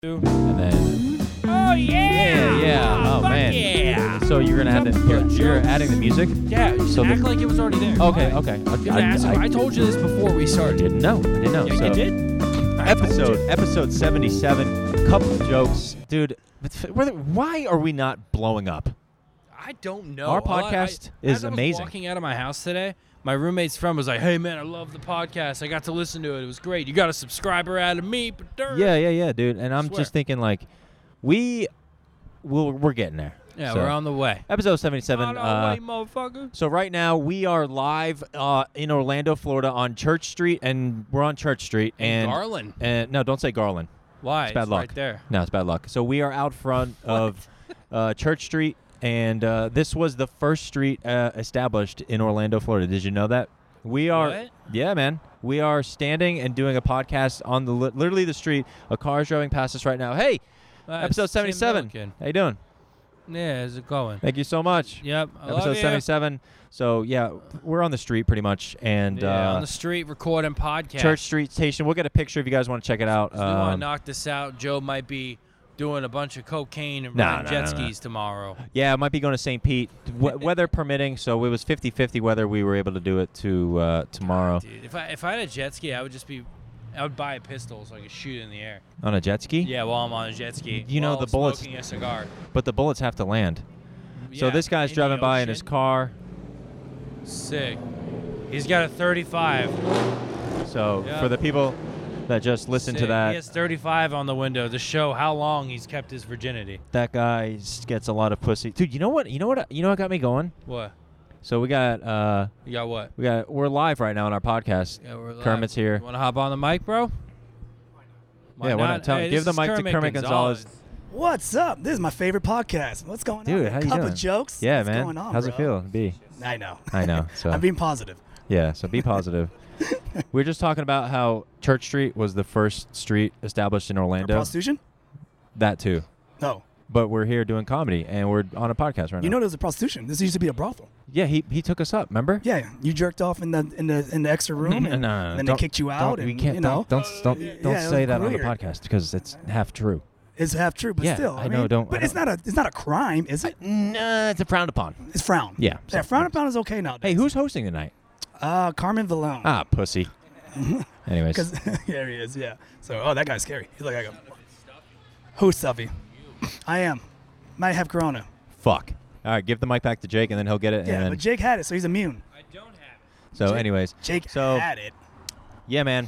And then Oh yeah! yeah. Oh Fuck man. Yeah! So you're gonna have you're adding the music? Yeah. You So act like it was already there. Okay, Why? okay. I told you this before we I started. didn't know. Yeah, So you did. episode 77. Couple jokes, dude. Why are we not blowing up? I don't know. Our podcast is as I was amazing. Walking out of my house today, my roommate's friend was like, "Hey man, I love the podcast. I got to listen to it. It was great. You got a subscriber out of me." Yeah, dude. And I'm Swear. just thinking like, we're getting there. Yeah, So, we're on the way. Episode 77. On our way, motherfucker. So right now we are live in Orlando, Florida, on Church Street, and we're on Church Street. And Garland. And no, don't say Garland. Why? It's bad luck. Right there. No, it's bad luck. So we are out front of Church Street, and this was the first street established in Orlando, Florida. Did you know that? We are. What? Yeah, man. We are standing and doing a podcast on the literally the street. A car is driving past us right now. Hey, episode 77. How you doing? Yeah, how's it going? Thank you so much. Yep. I love Episode you. 77. So yeah, we're on the street pretty much, and Yeah, on the street recording podcast. Church Street Station. We'll get a picture if you guys want to check it out. If we want to knock this out, Joe might be doing a bunch of cocaine and riding jet skis tomorrow. Yeah, I might be going to St. Pete, weather permitting. So it was 50-50 whether we were able to do it tomorrow. Dude, if I had a jet ski, I would buy a pistol so I could shoot it in the air. On a jet ski? Yeah, while I'm on a jet ski. You know while the bullets- smoking a cigar. But the bullets have to land. So Yeah, this guy's in the driving by in ocean. his car. Sick. He's got a 35. So Yeah. for the people that just listened to Sick. He that, has 35 on the window to show how long he's kept his virginity. that guy gets a lot of pussy. Dude, you know what got me going? What? So we got You got what? we're live right now on our podcast. Yeah, we're live. Kermit's here. You want to hop on the mic, bro? Yeah, why not? Hey, Give this the is mic to Kermit Gonzalez. What's up? This is my favorite podcast. What's going Dude, on? how you Couple doing? jokes. Yeah, What's man. going on, How's bro? it feel? B. I know. I know. So I'm being positive. yeah, so be positive. We were just talking about how Church Street was the first street established in For Orlando. prostitution? That too. No. But we're here doing comedy, and we're on a podcast right You now. know there's a prostitution. This used to be a brothel. Yeah, he took us up. Remember? Yeah, you jerked off in the extra room, and no, then they kicked you out. We And, can't. you know, Don't Yeah, it was say that on the weird. podcast because it's half true. it's half true, but Yeah, still. I know, don't- But I it's not a crime, is it? Nah, it's a frowned upon. It's frowned. Yeah. Yeah, frowned upon is okay now. Hey, who's hosting tonight? Carmen Vallone. Ah, pussy. Anyways, Because there he is. Yeah. So, that guy's scary. He's like, who's Stuffy? I am. Might have corona. fuck. All right, give the mic back to Jake, and then he'll get it. Yeah, and then, but Jake had it, so he's immune. I don't have it. so, Jake- anyways, Jake So- had it. yeah, man.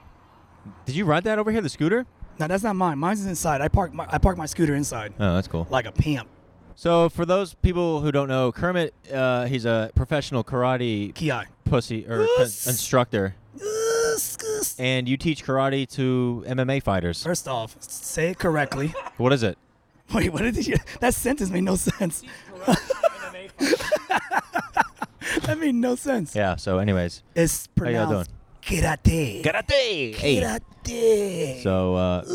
Did you ride that over here, the scooter? No, that's not mine. Mine's inside. I park my scooter inside Oh, that's cool. like a pimp. So, for those people who don't know, Kermit, he's a professional karate Ki. pussy or instructor, and you teach karate to MMA fighters. First off, say it correctly. What is it? Wait, what did you? That sentence made no sense. That made no sense. Yeah. So, anyways, It's how y'all doing? pronounced karate. Karate. Hey. Karate. So,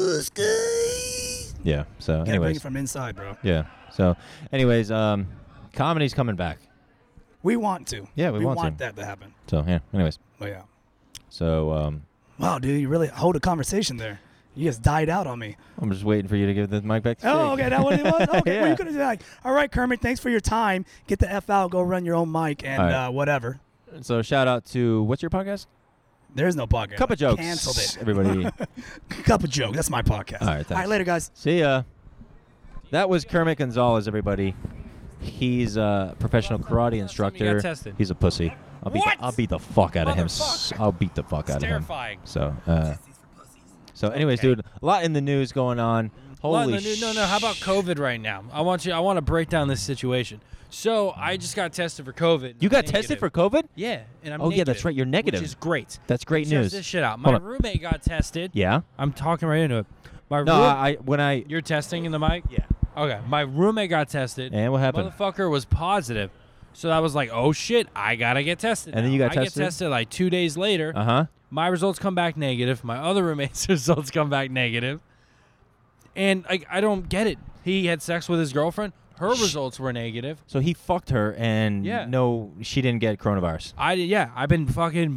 yeah. So, Gotta bring anyways, it from inside, bro. yeah. So, anyways, comedy's coming back. We want to. Yeah, we want to. that to happen. So, yeah. Anyways, Oh yeah. so Wow, dude, you really hold a conversation there. You just died out on me. I'm just waiting for you to give the mic back to Oh, Jake. okay, that what it was? Okay, well, Yeah. you could have like, all right, Kermit, thanks for your time. Get the F out, go run your own mic, and All right. whatever. So, shout out to what's your podcast? There's no podcast. Cup of Jokes. Canceled it. Everybody. Cup of Joke. That's my podcast. All right, thanks. All right, later, guys. See ya. That was Kermit Gonzalez, everybody. He's a professional karate instructor. tested. He's a pussy. What? I'll beat the fuck out of him. Motherfucker. I'll beat the fuck It's out of him. terrifying. So, anyways, Okay. dude, a lot in the news going on. Holy No. How about COVID right now? I want to break down this situation. So I just got tested for COVID. You I'm got tested for negative. COVID? Yeah, and I'm Oh, yeah, that's negative, right, you're negative. which is great. That's great Check news. this shit out. My Hold on. roommate got tested. Yeah. I'm talking right into it. No, You're testing in the mic? Yeah. Okay. My roommate got tested. And what happened? Motherfucker was positive. So I was like, oh shit, I gotta get tested. And then now. you got I tested? get tested like 2 days later. Uh huh. My results come back negative. My other roommate's results come back negative. And I don't get it. He had sex with his girlfriend. Her results were negative. So he fucked her, and Yeah. no, she didn't get coronavirus. I've been fucking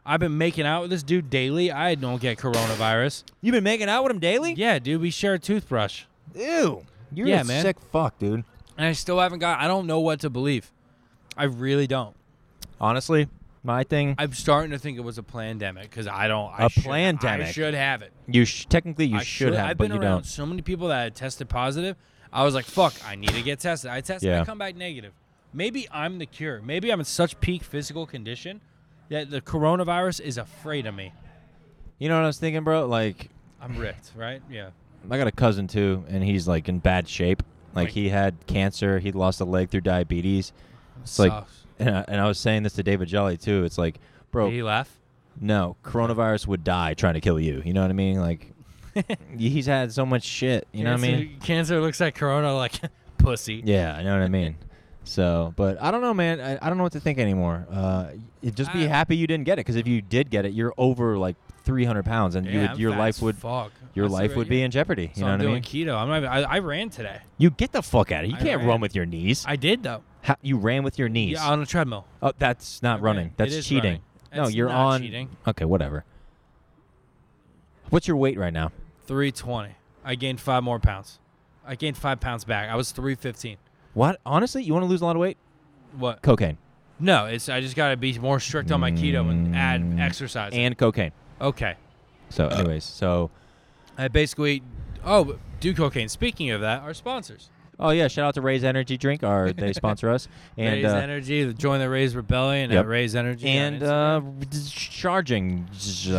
I've been making out with this dude daily. I don't get coronavirus. You've been making out with him daily? Yeah, dude, we share a toothbrush. Ew. You're Yeah, a man. sick fuck, dude. And I still haven't got, I don't know what to believe. I really don't. Honestly, my thing, I'm starting to think it was a pandemic because I don't. A plandemic? I should have it. technically you I should have, I've but been you around don't. so many people that had tested positive. I was like, fuck, I need to get tested. I tested. Yeah. I come back negative. Maybe I'm the cure. Maybe I'm in such peak physical condition that the coronavirus is afraid of me. You know what I was thinking, bro? Like, I'm ripped, right? Yeah. I got a cousin too, and he's like in bad shape. Like Like- he had cancer. He lost a leg through diabetes. It's like, Sucks. and I was saying this to David Jelly too. It's like, bro, Did he laugh? no, coronavirus would die trying to kill you. You know what I mean? Like, he's had so much shit. You know what I mean? Cancer looks at corona like pussy. Yeah, I know what I mean. So, but I don't know, man. I don't know what to think anymore. Just be happy you didn't get it, because if you did get it, you're over like 300 pounds, and Yeah, I'm your fat life as would fuck. your That's life right would be here. in jeopardy. So You know I'm what I mean? doing keto. I'm not. I ran today. You get the fuck out of here. You I can't ran. run with your knees. I did though. You ran with your knees. Yeah, on a treadmill. Oh, that's not Okay, running. it That's is cheating. running. No, It's you're not on. cheating. Okay, whatever. What's your weight right now? 320. I gained 5 more pounds. I gained 5 pounds back. I was 315. What? Honestly, you want to lose a lot of weight? What? Cocaine No, it's I just gotta be more strict on my keto and add exercise. and cocaine. Okay. So, anyways, so I basically do cocaine. Speaking of that, our sponsors. oh yeah, shout out to Raise Energy Drink. They sponsor us, and Raise Energy, join the Raise Rebellion Yep. at Raise Energy. and charging.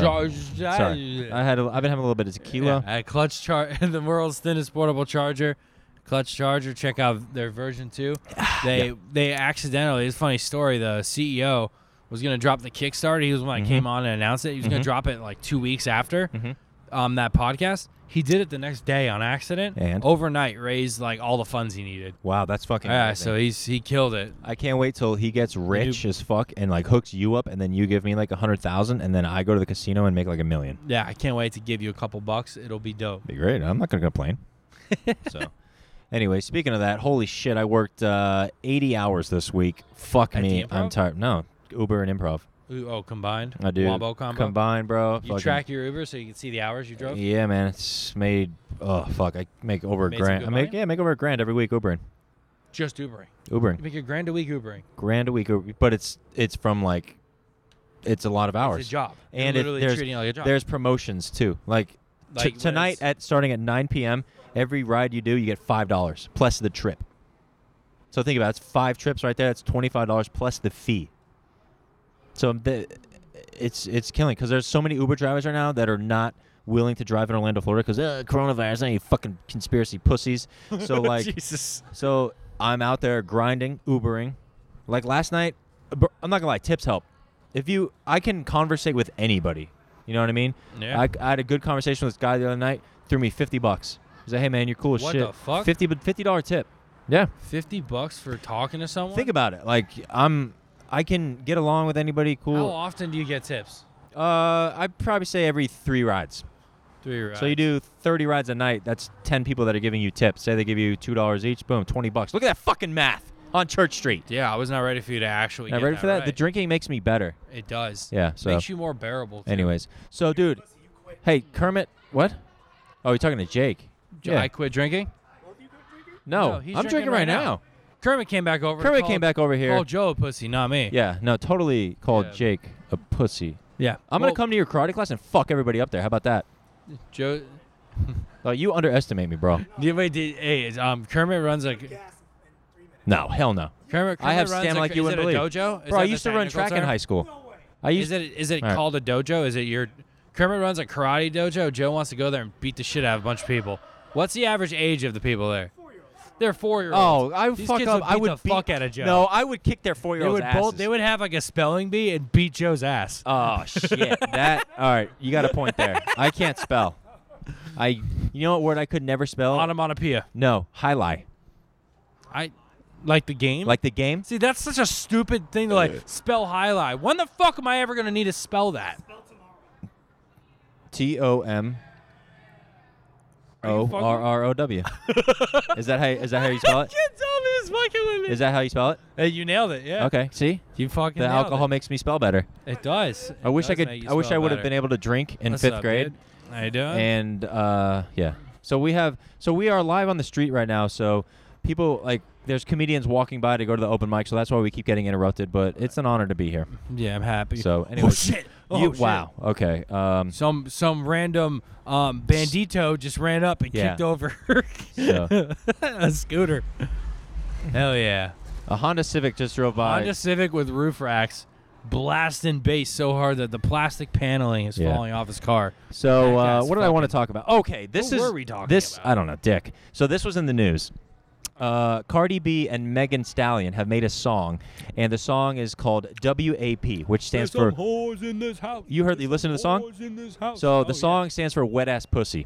Sorry, I've been having a little bit of tequila. At Clutch the world's thinnest portable charger. Clutch Charger, check out their version 2. They accidentally, it's a funny story, the CEO was going to drop the Kickstarter. He was when I came on and announced it. He was going to drop it like 2 weeks after that podcast. He did it the next day on accident. And? Overnight raised like all the funds he needed. Wow, that's fucking. Yeah, amazing. so he killed it. I can't wait till he gets rich as fuck and like hooks you up, and then you give me like 100,000, and then I go to the casino and make like $1 million. Yeah, I can't wait to give you a couple bucks. It'll be dope. Be great. I'm not gonna complain. So, anyway, speaking of that, holy shit, I worked 80 hours this week. Fuck At me, the I'm Improv? tired. No, Uber and Improv. Ooh, oh, combined? I do. Wombo combo? Combined, bro. You Fucking- track your Uber so you can see the hours you drove? Yeah, man. It's made. Oh fuck, I make over Made a some grand. good I make over a grand every week Ubering. Just Ubering. Ubering. You make a grand a week Ubering. Grand a week, but it's from like, it's a lot of hours. It's a job. And You're it- literally there's treating it like a job. There's promotions too. Like, Like, when tonight it's- at starting at 9 p.m. Every ride you do, you get $5 plus the trip. So think about it. It's 5 trips right there. That's $25 plus the fee. So it's killing, because there's so many Uber drivers right now that are not willing to drive in Orlando, Florida, because coronavirus, any fucking conspiracy pussies. So like, Jesus. so I'm out there grinding, Ubering. Like last night, I'm not gonna lie, tips help. I can conversate with anybody. You know what I mean? Yeah. I had a good conversation with this guy the other night. Threw me $50. He's like, "Hey man, you're cool as What shit." the fuck? $50 tip. Yeah. $50 for talking to someone? Think about it. Like I can get along with anybody. How Cool. often do you get tips? I'd probably say every 3 rides. 3 rides. So you do 30 rides a night. That's 10 people that are giving you tips. Say they give you $2 each. Boom, $20. Look at that fucking math on Church Street. Yeah, I was not ready for you to actually Now, get ready for that? right. The drinking makes me better. It does. Yeah. So, Makes you more bearable, too. anyways, so dude, hey Kermit, what? Oh, you're talking to Jake? Yeah. I quit drinking? No, No, he's I'm drinking right now. Kermit came back over. Kermit came back over here. Oh, Joe a pussy, not me. Yeah, no, totally called Yeah. Jake a pussy. Yeah. I'm Well, gonna come to your karate class and fuck everybody up there. How about that? Joe. Oh, you underestimate me, bro. Kermit runs a. No, hell no. Kermit I have runs stamina like you is wouldn't it a believe. dojo? Is Bro, I that the used to run technical track in term? high school. I used Is it All right. called a dojo? Is it your Kermit runs a karate dojo? Joe wants to go there and beat the shit out of a bunch of people. What's the average age of the people there? They're 4-year-olds. Oh, I would These fuck kids up. would I beat would the fuck out of Joe. No, I would kick their they 4-year-olds would asses. both. They would have like a spelling bee and beat Joe's ass. Oh shit! That all right? You got a point there. I can't spell. You know what word I could never spell? Onomatopoeia. No, highlight. I like the game. Like the game? See, that's such a stupid thing to like spell highlight. When the fuck am I ever gonna need to spell that? TOMORROW. Is that how you spell it? Can't tell me to He's fucking with me. Is that how you spell it? Hey, you nailed it. Yeah. Okay. See, You fucking the nailed alcohol it. makes me spell better. It does. I wish I It does could. make you I wish I spell would have better. been able to drink in What's 5th up, grade. dude? How you doing? And yeah. So we are live on the street right now. So people there's comedians walking by to go to the open mic. So that's why we keep getting interrupted. But it's an honor to be here. yeah, I'm happy. So anyway, oh shit! Oh shit. Wow. Okay. Some random bandito just ran up and Yeah. kicked over So. a scooter. Hell yeah! A Honda Civic just drove by. Honda Civic with roof racks, blasting bass so hard that the plastic paneling is Yeah. falling off his car. So That guy's what did I want to fucking- talk about? Okay, this What is were we talking this. about? I don't know, Dick. So this was in the news. Cardi B and Megan Stallion have made a song, and the song is called WAP, which stands for. whores in this house. You listened to the song? Whores in this house. So Oh, the yeah. song stands for Wet Ass Pussy.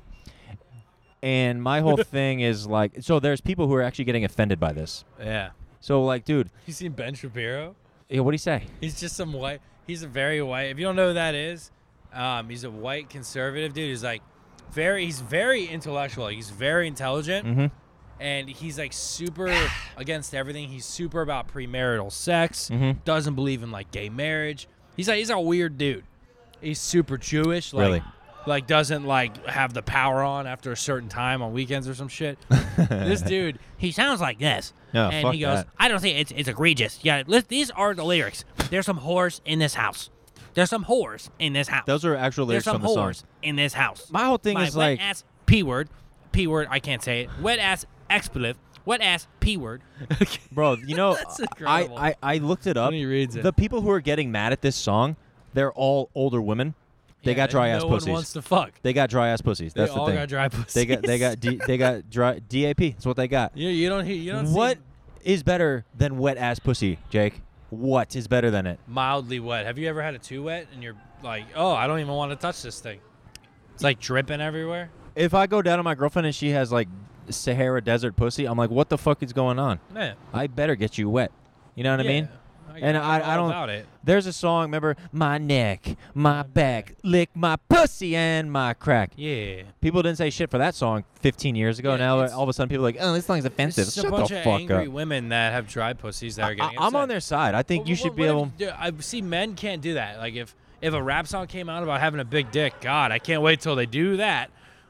And my whole thing is so there's people who are actually getting offended by this. Yeah. So dude, You seen Ben Shapiro? what do you say? He's just some white. He's a very white. If you don't know who that is, he's a white conservative dude. He's he's very intellectual. He's very intelligent, Mm-hmm. and he's super against everything. He's super about premarital sex. Mhm. Doesn't believe in gay marriage. He's a weird dude. He's super Jewish. Really? Doesn't have the power on after a certain time on weekends or some shit. This dude, he sounds like this. No, and fuck he goes, that. I don't think it's egregious. Yeah, these are the lyrics. There's some whores in this house. There's some whores in this house. Those are actual There's lyrics some from the song. whores in this house. My whole thing My is wet ass P word, I can't say it. Wet ass expletive, wet ass P word. Bro, That's incredible. I looked it up. When he reads it. The people who are getting mad at this song, they're all older women. They got dry ass no pussies. one wants to fuck. They got dry ass pussies. That's they the all thing. got dry pussies. they got dry DAP. That's what they got. You don't see What is better than wet ass pussy, Jake? What is better than it? mildly wet. Have you ever had it too wet and you're oh, I don't even want to touch this thing. It's dripping everywhere. If I go down on my girlfriend and she has Sahara Desert pussy, I'm like, what the fuck is going on? Yeah. I better get you wet. You know what I mean? And I don't. about it. There's a song. Remember, my neck, my back, lick my pussy and my crack. Yeah. People didn't say shit for that song 15 years ago. Yeah, now it's- all of a sudden people are like, oh, this song's offensive. It's a Shut bunch the of fuck angry up. women that have dry pussies that are getting I'm upset. on their side. I think you should be able. I see men can't do that. If a rap song came out about having a big dick, God, I can't wait till they do that.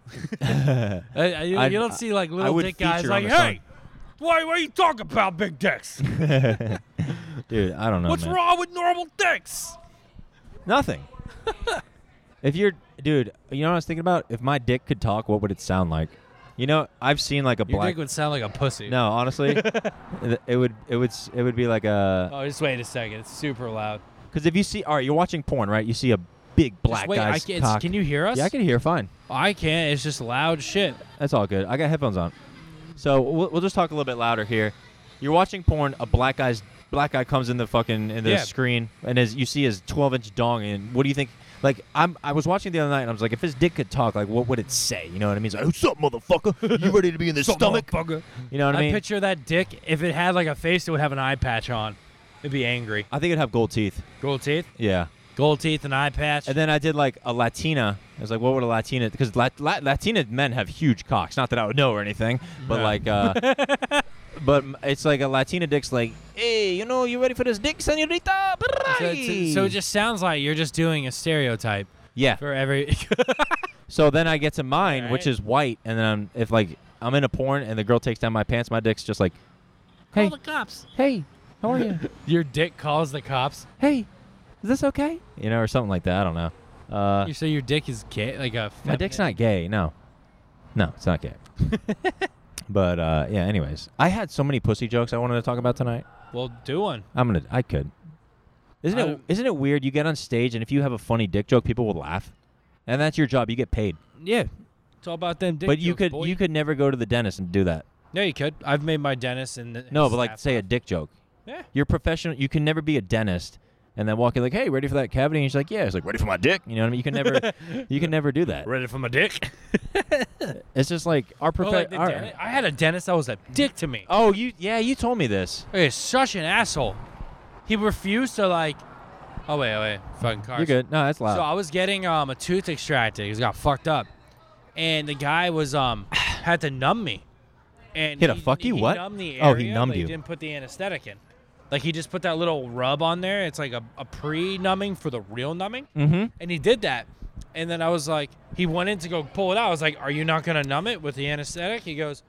You don't see I little would dick guys feature on like, the hey, why are you talking about big dicks? Dude, I don't know. What's man. wrong with normal dicks? Nothing. Dude, you know what I was thinking about? If my dick could talk, what would it sound like? I've seen a Your black. dick would sound like a pussy. No, honestly, it would be like a. Oh, just wait a second. It's super loud. Because if you see, all right, you're watching porn, right? You see a big black Just wait, guy's cock. can you hear us? Yeah, I can hear fine. I can't. It's just loud shit. That's all good. I got headphones on. So we'll just talk a little bit louder here. You're watching porn. A black guy comes in the Yeah. screen, and you see his 12-inch dong. And what do you think? I was watching the other night, and I was like, if his dick could talk, what would it say? You know what I mean? It's like, what's up, motherfucker? You ready to be in the stomach? You know what I mean? picture that dick. If it had a face, it would have an eye patch on. It'd be angry. I think it'd have gold teeth. Gold teeth. Yeah. Gold teeth and eye patch. And then I did a Latina. I was like, what would a Latina? Because Latina men have huge cocks. Not that I would know or anything, but No. but it's like a Latina dick's like, hey, you ready for this dick, señorita? So it just sounds like you're just doing a stereotype Yeah. for every. So then I get to mine, Alright. which is white, and then if I'm in a porn and the girl takes down my pants, my dick's just like, hey, Call the cops. hey, how are you? Your dick calls the cops. Hey, is this okay? Or something like that. I don't know. You say your dick is gay, My dick's not gay. No, it's not gay. But yeah. Anyways, I had so many pussy jokes I wanted to talk about tonight. Well, do one. I could. Isn't it weird? You get on stage and if you have a funny dick joke, people will laugh, and that's your job. You get paid. Yeah. It's all about them dick But you jokes, boy. could never go to the dentist and do that. Yeah, you could. I've made my dentist and No, but say a dick joke. Yeah. You're professional. You can never be a dentist and then walk in like, hey, ready for that cavity? And he's like, yeah. He's like, ready for my dick? You know what I mean? You can never do that. Ready for my dick? It's just like our I had a dentist that was a dick to me. Oh, you told me this. He's such an asshole. He refused to Oh wait, fucking cars. You're good. No, that's loud. So I was getting a tooth extracted. He got fucked up, and the guy was had to numb me, And He had to fuck you? He What? numbed the area, Oh, he numbed but you. He didn't put the anesthetic in. Like, he just put that little rub on there. It's like a pre-numbing for the real numbing. Mm-hmm. And he did that. And then I was like, he went in to go pull it out. I was like, are you not going to numb it with the anesthetic? He goes,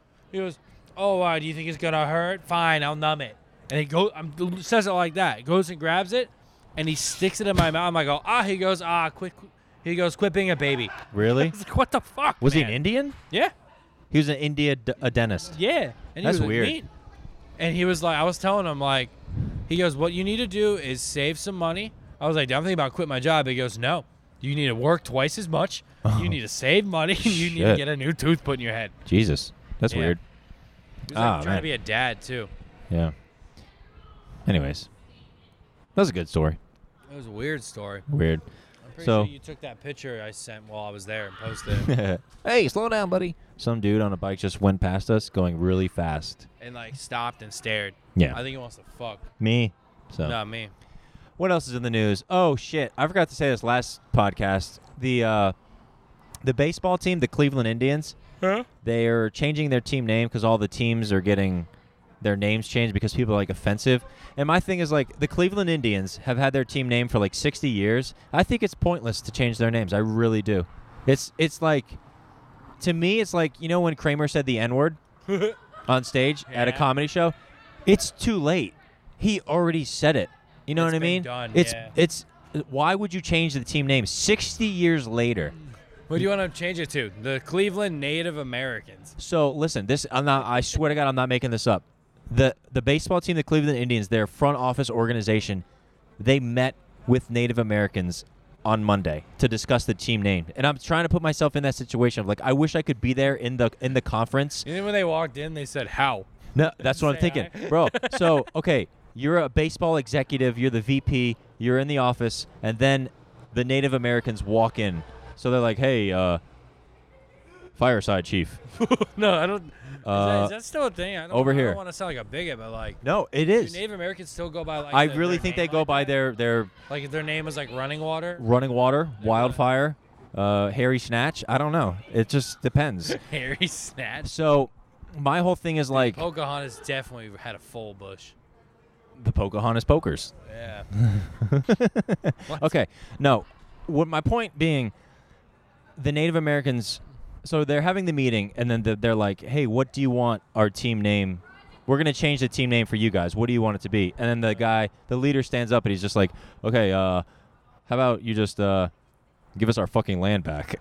oh, do you think it's going to hurt? Fine, I'll numb it. And he says it like that. He goes and grabs it, and he sticks it in my mouth. I'm like, he goes, quit. He goes, quit being a baby. Really? I was like, what the fuck, Was he man? an Indian? Yeah. He was an a dentist. Yeah. And That's he was weird. Neat. And he was like, I was telling him, like, he goes, what you need to do is save some money. I was like, I'm thinking about quitting my job. He goes, no. You need to work twice as much. You need to save money. You need to Shit. get a new tooth put in your head. Jesus. That's Yeah. weird. He was like, trying man. to be a dad, too. Yeah. Anyways. That was a good story. It was a weird story. Weird. I'm pretty So- sure you took that picture I sent while I was there and posted it. Hey, slow down, buddy. Some dude on a bike just went past us going really fast. and, like, stopped and stared. Yeah. I think he wants to fuck. Me. So. Not me. What else is in the news? Oh shit! I forgot to say this last podcast. The baseball team, the Cleveland Indians, they are changing their team name because all the teams are getting their names changed because people are like offensive. And my thing is like the Cleveland Indians have had their team name for like 60 years. I think it's pointless to change their names. I really do. It's like, to me, it's like, you know when Kramer said the N-word on stage at a Yeah. comedy show? It's too late. He already said it. You know It's what I been mean? done, it's yeah. it's why would you change the team name 60 years later? What do you want to change it to? The Cleveland Native Americans. So listen, I swear to God, I'm not making this up. The baseball team, the Cleveland Indians, their front office organization, they met with Native Americans on Monday to discuss the team name. And I'm trying to put myself in that situation of like, I wish I could be there in the conference. And then when they walked in, they said, how? No, that's what I'm Say thinking, hi. bro. So, okay, you're a baseball executive, you're the VP, you're in the office, and then the Native Americans walk in. So they're like, "Hey, fireside chief." No, I don't. Uh, Is that still a thing? I don't, over I here. don't want to sound like a bigot, but like, No, it do is. Native Americans still go by like? I their really think name they go like by that? their Like if their name is like Running Water. running water, wildfire, Harry Snatch. I don't know. It just depends. Harry Snatch. So, my whole thing is like Pocahontas definitely had a full bush. the Pocahontas pokers. Yeah. Okay, no. What my point being, the Native Americans. So they're having the meeting, and then they're like, "Hey, what do you want our team name? We're gonna change the team name for you guys. What do you want it to be?" And then the leader stands up, and he's just like, "Okay, how about you just give us our fucking land back?"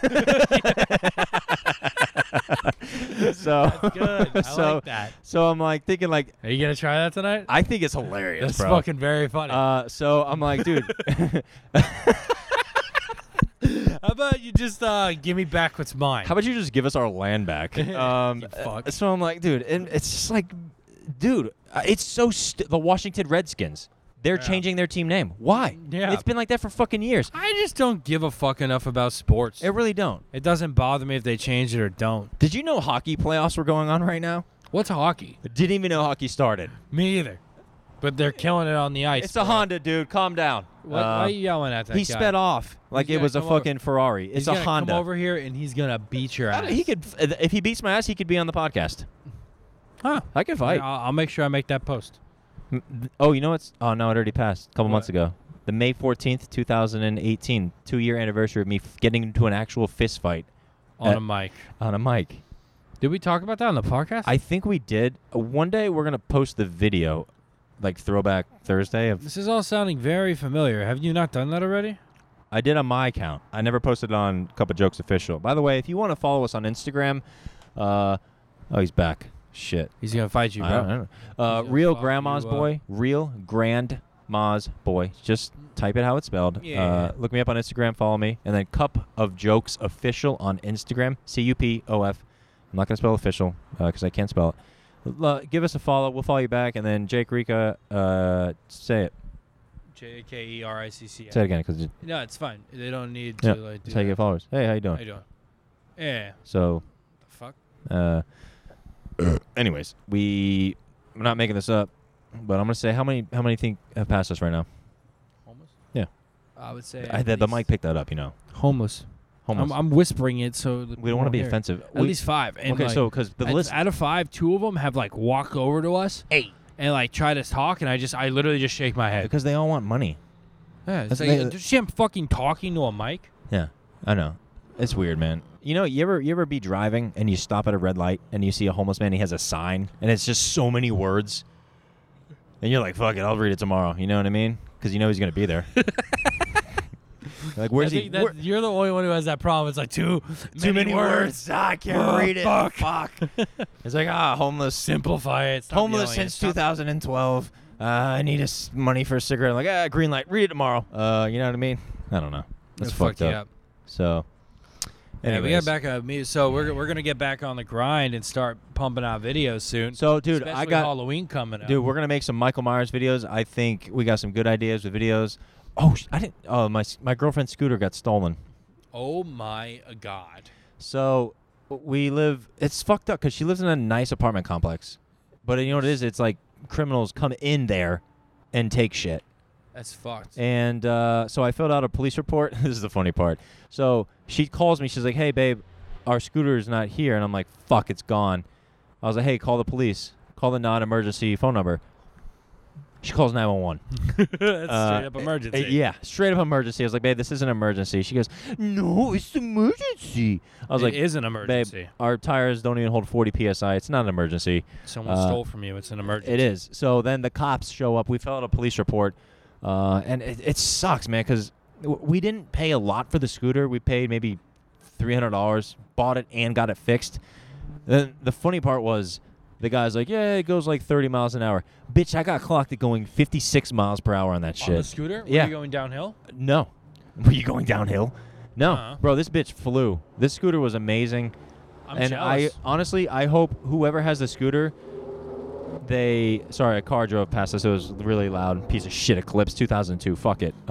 So That's good. I so like that. so I'm like thinking like, Are you gonna try that tonight? I think it's hilarious, That's bro. fucking very funny. So I'm like, dude. How about you just give me back what's mine? How about you just give us our land back? You fuck. So I'm like, dude, and it's just like, dude, it's so the Washington Redskins. They're Yeah. changing their team name. Why? Yeah. It's been like that for fucking years. I just don't give a fuck enough about sports. It really don't. It doesn't bother me if they change it or don't. Did you know hockey playoffs were going on right now? What's hockey? Didn't even know hockey started. Me either. But they're killing it on the ice. It's a Honda, dude. Calm down. Why are you yelling at that he guy? sped off like He's it gonna was a come over- fucking Ferrari. It's He's a gonna Honda. Come over here and he's gonna beat your ass. He could, if he beats my ass, he could be on the podcast. Huh? I could fight. I'll make sure I make that post. Oh, you know what's? Oh no, it already passed a couple What? months ago. The May 14th, 2018, 2-year anniversary of me getting into an actual fist fight On a mic. on a mic. Did we talk about that on the podcast? I think we did. One day we're gonna post the video, like Throwback Thursday. This is all sounding very familiar. Have you not done that already? I did on my account. I never posted it on Cup of Jokes Official. By the way, if you want to follow us on Instagram, oh, he's back. Shit. He's gonna fight you, I bro. don't know. gonna Real fuck Grandma's you up. Boy. Real Grandma's Boy. Just type it how it's spelled. Yeah. Look me up on Instagram. Follow me. And then Cup of Jokes Official on Instagram. CUPOF. I'm not going to spell official because I can't spell it. Give us a follow. We'll follow you back. And then Jake Rika, say it. JKERICC. Say it again. Cause No, it's fine. They don't need yeah, to like do that's how you that. get followers. Hey, how you How doing? you doing? Yeah. So, The fuck? anyways, I'm not making this up, but I'm going to say how many think have passed us right now? Homeless? Yeah. I would say. The mic picked that up, you know. Homeless. homeless. I'm whispering it so that we don't want to be hear it. offensive. At least 5. And Okay, like, so because the list. out of 5, 2 of them have like walked over to us 8. and like try to talk, and I literally just shake my head. Because they all want money. Yeah, it's That's- like, they- did you see him fucking talking to a mic? Yeah, I know. It's weird, man. You know, you ever be driving and you stop at a red light and you see a homeless man, he has a sign, and it's just so many words. And you're like, fuck it, I'll read it tomorrow. You know what I mean? Because you know he's going to be there. Like, where's he? You're the only one who has that problem. It's like too many words. I can't read it. Fuck. It's like, homeless. Simplify it. Stop Homeless yelling. since Stop- 2012. I need money for a cigarette. I'm like, green light. Read it tomorrow. You know what I mean? I don't know. That's It fucked fucked you up. So, Yeah, we anyways. got back. So we're gonna get back on the grind and start pumping out videos soon. So, dude, Especially I got. Halloween coming up. Dude, we're gonna make some Michael Myers videos. I think we got some good ideas with videos. Oh, I didn't. Oh, my girlfriend's scooter got stolen. Oh my God. So we live. It's fucked up because she lives in a nice apartment complex, but you know what it is? It's like criminals come in there and take shit. That's fucked. And so I filled out a police report. This is the funny part. So she calls me. She's like, "Hey, babe, our scooter is not here." And I'm like, "Fuck, it's gone." I was like, "Hey, call the police. Call the non-emergency phone number." She calls 911. That's straight up emergency. Yeah, straight up emergency. I was like, "Babe, this isn't an emergency." She goes, "No, it's emergency." I was It like, is an "Babe, emergency. our tires don't even hold 40 psi. It's not an emergency." Someone stole from you. It's an emergency. It is. So then the cops show up. We filled out a police report, and it sucks, man, because we didn't pay a lot for the scooter. We paid maybe $300, bought it and got it fixed. Then the funny part was the guy's like, "Yeah, it goes like 30 miles an hour." Bitch, I got clocked at going 56 miles per hour on that shit. On the scooter? Yeah. Were you going downhill? No. Were you going downhill? No. Uh-huh. Bro, this bitch flew. This scooter was amazing. I'm and jealous. I hope whoever has the scooter, sorry, a car drove past us. It was really loud. Piece of shit Eclipse 2002. Fuck it.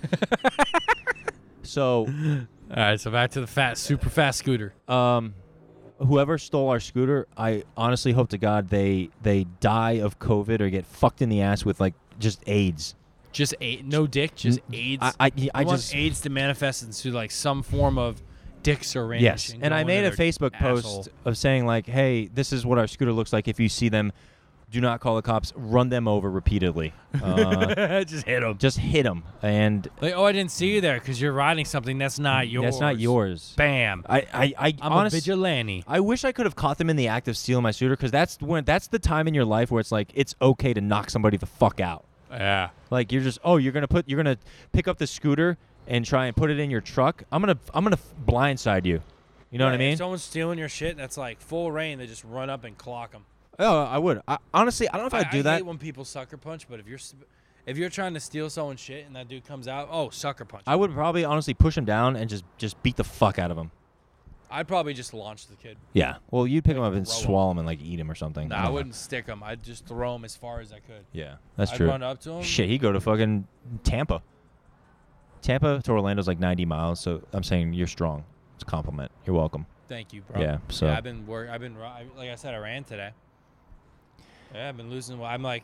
So, All right, so back to the super fast scooter. whoever stole our scooter, I honestly hope to God they die of COVID or get fucked in the ass with like just AIDS. Just no dick, just AIDS. I want just AIDS to manifest into like some form of dick syringe. yes, and I go made a into their Facebook asshole. post of saying like, "Hey, this is what our scooter looks like. If you see them, do not call the cops. Run them over repeatedly. Just hit them. Just hit them." And Like, oh, I didn't see you there because you're riding something that's not yours. that's not yours. Bam. I I'm honest, a vigilante. I wish I could have caught them in the act of stealing my scooter because that's the time in your life where it's like it's okay to knock somebody the fuck out. Yeah. Like you're gonna pick up the scooter and try and put it in your truck. I'm gonna blindside you. You know what I mean? If someone's stealing your shit, that's like full rain. They just run up and clock them. Oh, I would. Honestly, I don't know if I'd do I that. hate when people sucker punch, but if you're trying to steal someone's shit and that dude comes out, oh, sucker punch. I would probably honestly push him down and just beat the fuck out of him. I'd probably just launch the kid. Yeah. Well, you'd pick him up and throw him. swallow him and like eat him or something. Nah, I I don't know. wouldn't stick him. I'd just throw him as far as I could. Yeah, that's I'd true. run up to him. Shit, he'd go to fucking Tampa. Tampa to Orlando's like 90 miles, so I'm saying you're strong. It's a compliment. You're welcome. Thank you, bro. Yeah, so- I've been like I said, I ran today. Yeah, I've been losing.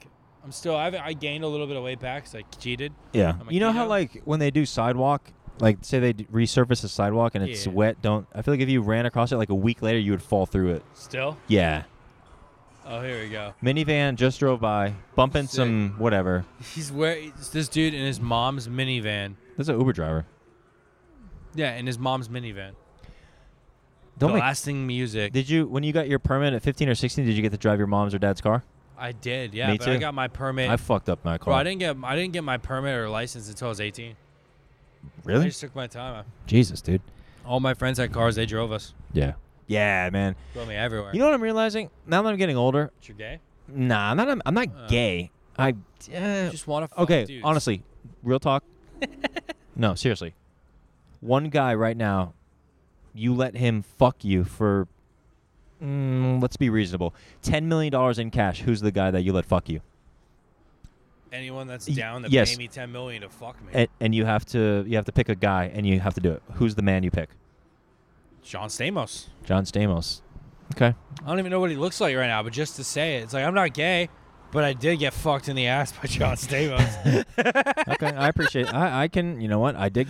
I gained a little bit of weight back because I cheated. Yeah. I'm a You know how keto. like when they do sidewalk, like say they resurface a sidewalk and it's Yeah. wet, I feel like if you ran across it like a week later, you would fall through it. Still? Yeah. Oh, here we go. Minivan just drove by, bumping Sick. some whatever. It's this dude in his mom's minivan. That's an Uber driver. Yeah, in his mom's minivan. Don't make, Blasting music. did you when you got your permit at 15 or 16? Did you get to drive your mom's or dad's car? I did, yeah. Me but too. I got my permit. I fucked up my Bro, car. I didn't get my permit or license until I was 18. I Really? just took my time. Jesus, dude. All my friends had cars. They drove us. Yeah. Yeah, man. Drove me everywhere. You know what I'm realizing now that I'm getting older? You're gay? Nah, I'm not gay. You just want to fuck Okay, dudes. honestly, real talk. No, seriously. One guy right now, you let him fuck you for, let's be reasonable, $10 million in cash. Who's the guy that you let fuck you? Anyone that's down to yes. pay me $10 million to fuck me. And you have to pick a guy, and you have to do it. Who's the man you pick? John Stamos. John Stamos. Okay. I don't even know what he looks like right now, but just to say it, it's like I'm not gay, but I did get fucked in the ass by John Stamos. Okay, I appreciate. I can. You know what? I dig that.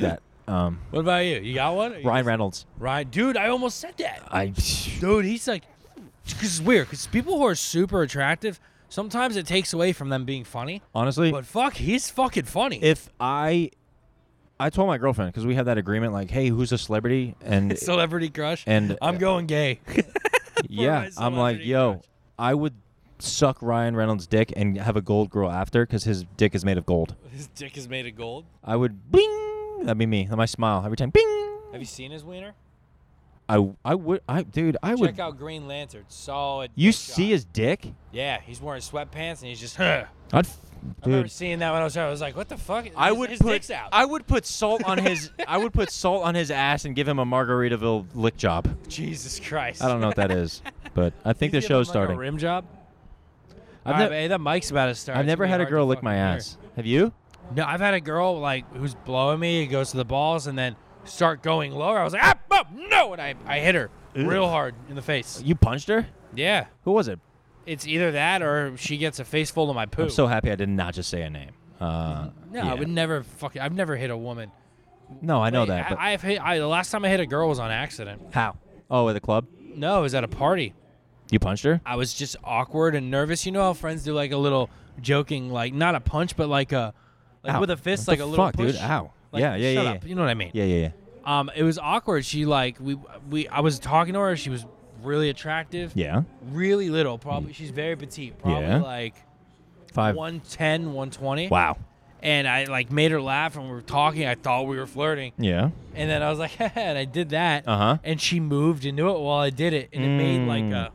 What about you? You got one? Or you Ryan just- Reynolds. Ryan, dude, I almost said that. I Dude, he's like, because it's weird. Because people who are super attractive, sometimes it takes away from them being funny. honestly, But fuck, he's fucking funny. if I told my girlfriend because we have that agreement, like, hey, who's a celebrity, and Celebrity crush. and I'm going gay. yeah, my I'm like, celebrity yo, crush. I would suck Ryan Reynolds' dick and have a gold girl after because his dick is made of gold. His dick is made of gold. I would bing. That'd be me. My smile every time. Bing. Have you seen his wiener? I would. Check Check out Green Lantern. Solid. You dick see shot. his dick? Yeah, he's wearing sweatpants and he's just. I I'd, remember dude. seeing that when I was young. I was like, what the fuck? His put dick's out. I would put salt on his. I would put salt on his ass and give him a Margaritaville lick job. Jesus Christ. I don't know what that is, but I think You the give him, show's like, starting. A rim job. I've, All ne- right, hey, that mic's about to start. I've It's never gonna be had a hard to girl lick my fucking hear. ass. Have you? No, I've had a girl like who's blowing me. It goes to the balls and then start going lower. I was like, no, and I hit her real hard in the face. You punched her? Yeah, Who was it? it's either that or she gets a face full of my poo. I'm so happy I did not just say a name. no, yeah. I would never fucking. I've never hit a woman. No, I know Wait, that. But I've hit. The last time I hit a girl was on accident. how? Oh, at the club? No, it was at a party. You punched her? I was just awkward and nervous. You know how friends do like a little joking, like not a punch, but like a Ow. with a fist, What like the a little fuck, push. dude? Ow. Like, yeah. shut up. You know what I mean? Yeah. It was awkward. She like I was talking to her. She was really attractive. Yeah. Really little. Probably she's very petite. Probably Yeah. like 5. 110, 120. Wow. And I like made her laugh and we were talking. I thought we were flirting. Yeah. And then I was like, and I did that. Uh-huh. And she moved into it while I did it, and it made like a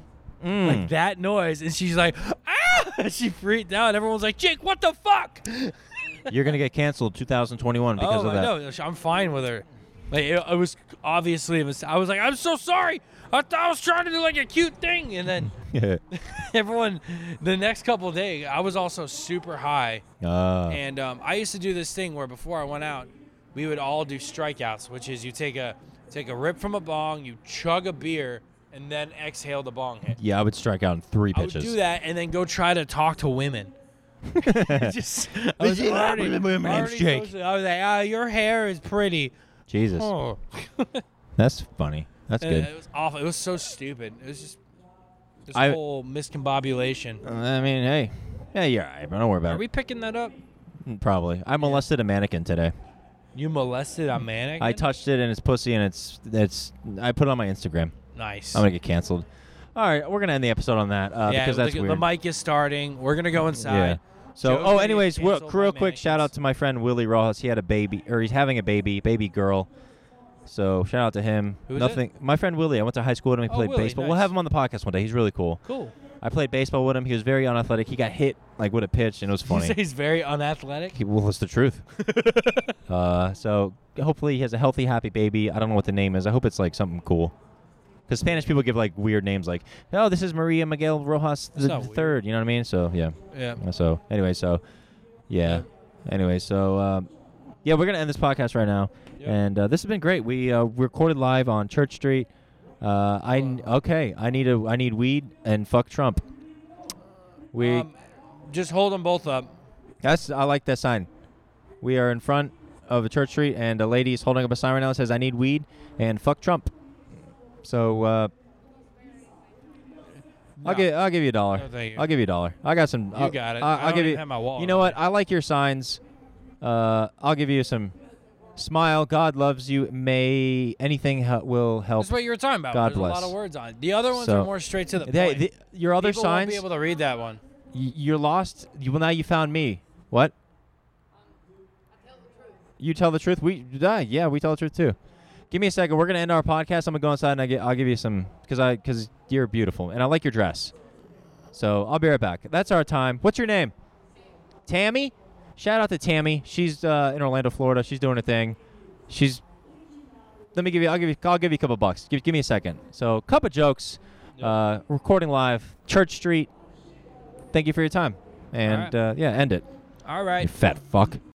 like that noise. And she's like, ah! She freaked out. Everyone's like, Jake, what the fuck? You're going to get canceled 2021 because of that. No, I'm fine with her. Like it was obviously I was like, I'm so sorry. I thought I was trying to do like a cute thing, and then everyone the next couple of days I was also super high, and I used to do this thing where before I went out, we would all do strikeouts, which is you take a rip from a bong, you chug a beer, and then exhale the bong hit. Yeah, I would strike out in 3 I would pitches. do that and then go try to talk to women. Just, I What's was the matter already, with the women, already Jake? so- I was like, your hair is pretty. Jesus. Oh. That's funny. That's And good. It was awful. It was so stupid. It was just this I- whole miscombobulation. I mean, hey. Yeah, you're all right, but don't worry about Are it. we picking that up? Probably. I molested a mannequin today. You molested a mannequin? I touched it and its pussy and it's I put it on my Instagram. Nice. I'm going to get canceled. All right, we're going to end the episode on that yeah, because that's the weird. mic is starting. We're gonna go inside. Yeah. So, Joe's gonna get anyways, canceled real by quick, shout out mannequins. to my friend Willie Rojas. He had a baby, or he's having a baby girl. So shout out to him. Who is Nothing. My friend Willie. I went to high school with him. He Oh, played Willie, baseball. We'll nice. have him on the podcast one day. He's really cool. Cool. I played baseball with him. He was very unathletic. He got hit like with a pitch, and it was You funny. say he's very unathletic. Well, it's the truth. So hopefully he has a healthy, happy baby. I don't know what the name is. I hope it's like something cool. Because Spanish people give like weird names, like, oh, this is Maria Miguel Rojas That's the not weird. third. You know what I mean? So yeah. Yeah. So anyway, yeah. Anyway, so yeah, we're gonna end this podcast right now, Yep. and this has been great. We recorded live on Church Street. I need weed and fuck Trump. We Just hold them both up. I like that sign. We are in front of a Church Street, and a lady is holding up a sign right now that says, "I need weed and fuck Trump." So No. I'll give you $1. No, thank you. I'll give you $1. I got some. You got it. I I'll don't give even you. have my wallet You know on what? me. I like your signs. I'll give you some. Smile. God loves you. May anything will help. That's what you were talking about. God There's bless. a lot of words on it. The other ones So- are more straight to the They- point. your other People won't signs. be able to read that one. You're lost. Well, now you found me. What? You tell the truth. We yeah, we tell the truth too. Give me a second. We're gonna end our podcast. I'm gonna go inside and I'll give you some because you're beautiful and I like your dress. So I'll be right back. That's our time. What's your name? Tammy. Shout out to Tammy. She's in Orlando, Florida. She's doing her thing. I'll give you a couple bucks. Give me a second. So Cup of Jokes, recording live, Church Street. Thank you for your time. And All yeah, end it. All right. You fat fuck.